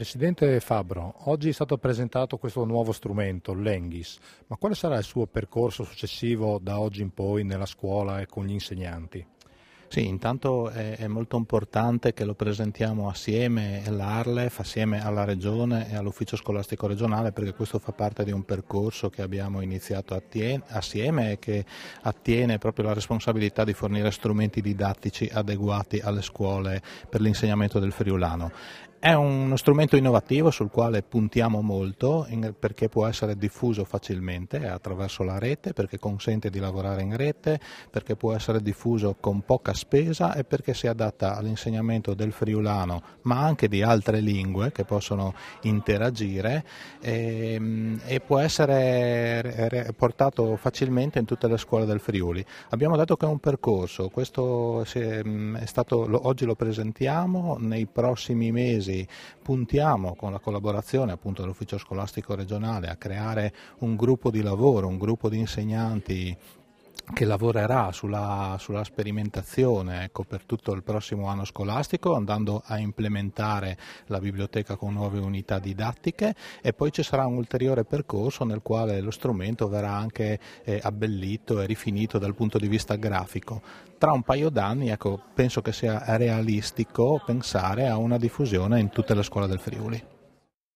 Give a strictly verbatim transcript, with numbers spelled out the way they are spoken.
Presidente Fabbro, oggi è stato presentato questo nuovo strumento, l'Enghis, ma quale sarà il suo percorso successivo da oggi in poi nella scuola e con gli insegnanti? Sì, intanto è, è molto importante che lo presentiamo assieme all'Arlef, assieme alla Regione e all'Ufficio Scolastico Regionale, perché questo fa parte di un percorso che abbiamo iniziato attien- assieme e che attiene proprio alla responsabilità di fornire strumenti didattici adeguati alle scuole per l'insegnamento del friulano. È uno strumento innovativo sul quale puntiamo molto in, perché può essere diffuso facilmente attraverso la rete, perché consente di lavorare in rete, perché può essere diffuso con poca spesa e perché si adatta all'insegnamento del friulano ma anche di altre lingue che possono interagire e, e può essere portato facilmente in tutte le scuole del Friuli. Abbiamo detto che è un percorso, questo è stato, oggi lo presentiamo, nei prossimi mesi puntiamo con la collaborazione appunto dell'Ufficio Scolastico Regionale a creare un gruppo di lavoro, un gruppo di insegnanti che lavorerà sulla, sulla sperimentazione ecco, per tutto il prossimo anno scolastico, andando a implementare la biblioteca con nuove unità didattiche, e poi ci sarà un ulteriore percorso nel quale lo strumento verrà anche eh, abbellito e rifinito dal punto di vista grafico. Tra un paio d'anni ecco, penso che sia realistico pensare a una diffusione in tutte le scuole del Friuli.